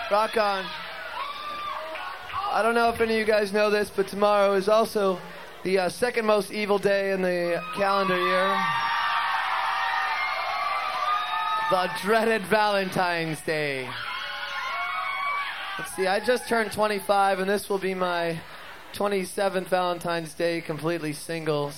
Rock on. I don't know if any of you guys know this, but tomorrow is also the second most evil day in the calendar year. The dreaded Valentine's Day. Let's see, I just turned 25, and this will be my 27th Valentine's Day completely single,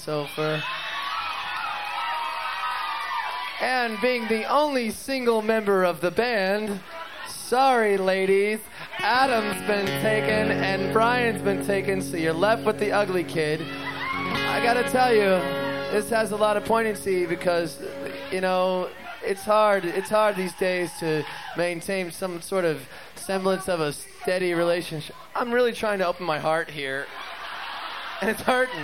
and being the only single member of the band, sorry ladies, Adam's been taken and Brian's been taken, so you're left with the ugly kid. I gotta tell you, this has a lot of poignancy because, it's hard these days to maintain some sort of semblance of a steady relationship. I'm really trying to open my heart here, and it's hurting.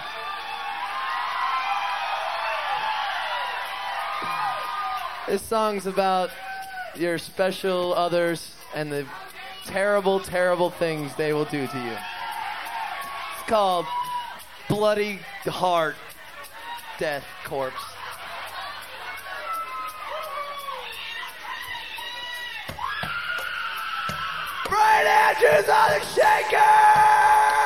This song's about your special others and the terrible, terrible things they will do to you. It's called Bloody Heart Death Corpse. Brian Andrews on the shaker!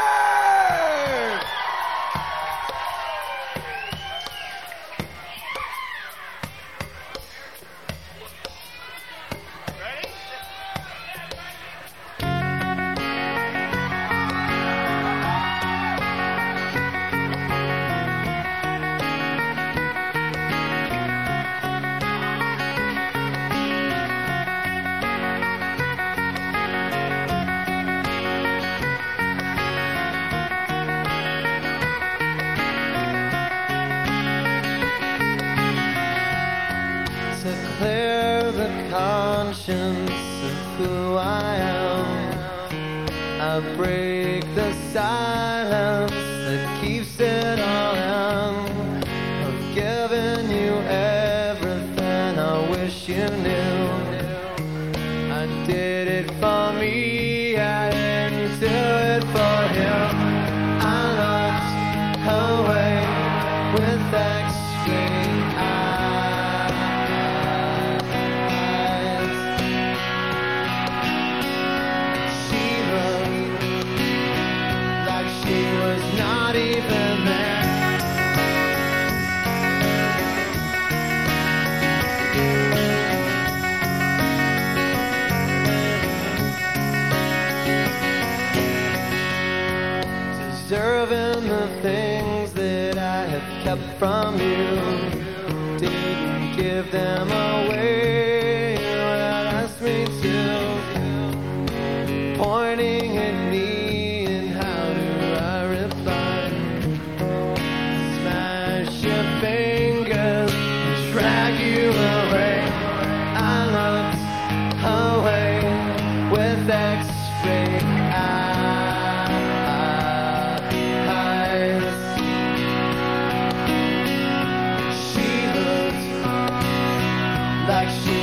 Conscience of who I am, I break the silence that keeps it all in. I've given you everything I wish you knew. I did it for me, I didn't do it for him. I looked away with X-ray eyes. Not even there. Deserving the things that I have kept from you, didn't give them away when I asked me to, pointing at me. Fingers drag you away. I looked away with X-ray eyes. She looked like she